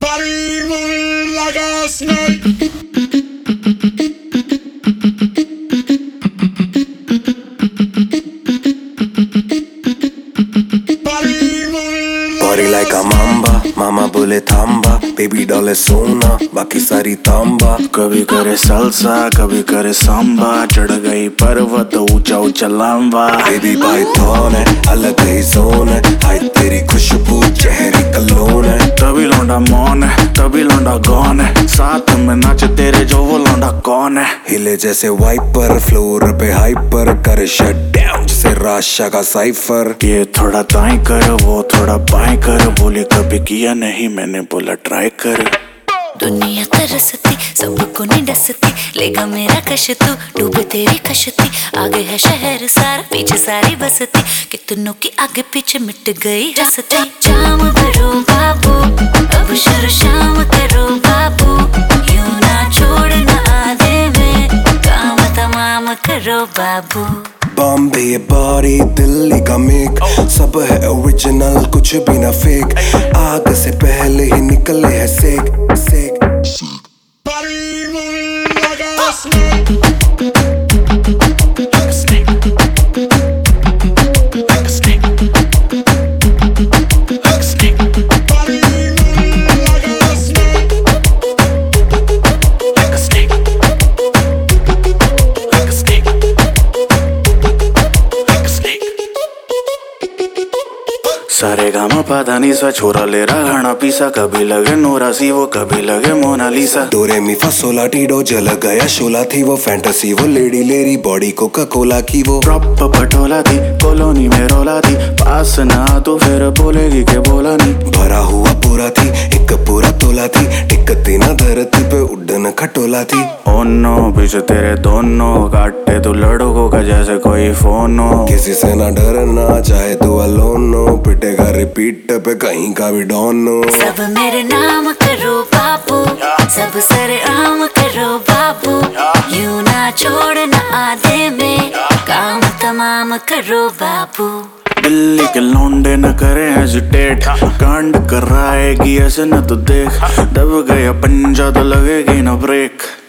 Body moving like a snake. Body like a mamba, mama बोले थांबा, baby डॉले सोना, बाकी सारी तांबा। कभी करे सलसा, कभी करे सांबा, चढ़ गई पर्वत ऊंचा ऊंचा लांबा। Baby पाइथन है, अलग ही जोन है, हाय तेरी खुशबू चेहरे कलोन है। तभी लौंडा मौन है, तभी लौंडा गौन है, साथ में नाच तेरे जो वो लौंडा कौन है। हिले जैसे वाइपर, फ्लोर पे हाइपर, कर शट डाउन जैसे राशा का साइफर। ये थोड़ा दाएं कर, वो थोड़ा बाएं कर, बोली कभी किया नहीं, मैंने बोला ट्राई कर। दुनिया तरसती सबको नहीं डसती, लेगा मेरा कश तू डूबे तेरी कश्ती। आगे है शहर सारा, पीछे सारी बसती, कितनों की आगे पीछे मिट गई हंसती। जाम करो बाबू, अब शुरू शाम करो बाबू, यूं ना छोड़ना आधे में, काम तमाम करो बाबू। बॉम्बे बॉडी दिल्ली का मेक, सब है ओरिजिनल कुछ भी ना फेक, आग से पहले ही निकले है सेक सेक। Body moving like a snake. Like a snake. Like a snake. Like a snake. Body moving like a snake. Like a snake. Like a snake. Like a snake. सारे गामा पता नहीं सा, छोरा ले रहा खाना पीसा, कभी लगे नोरा सी वो, कभी लगे मोनालिसा। डोरे मी फसोला टीडो जल गया शोला थी वो, फैंटेसी वो लेडी लेरी बॉडी कोका कोला की वो। प्रॉप पटोला थी, कॉलोनी में रोला थी, पास ना तो फिर बोलेगी के बोला नहीं। भरा हुआ पूरा थी, एक पूरा तोला थी, टिकती ना धरती पे उड़न खटोला थी। ओ नो पीछे तेरे दोनों काटे तू लड़कों का जैसे कोई फोनो। किसी से ना डरना चाहे तू अलोनो, पिटेगा रिपीट पे कहीं का भी डोनो। सब मेरे नाम करो बाबू, सब सरे आम करो बाबू, यूं ना छोड़ना आधे में, काम तमाम करो बाबू। दिल्ली के लौंडे न करे हेजिटेट, कांड कराएगी ऐसे न तो देख, दब गया पंजा तो लगेगी न ब्रेक।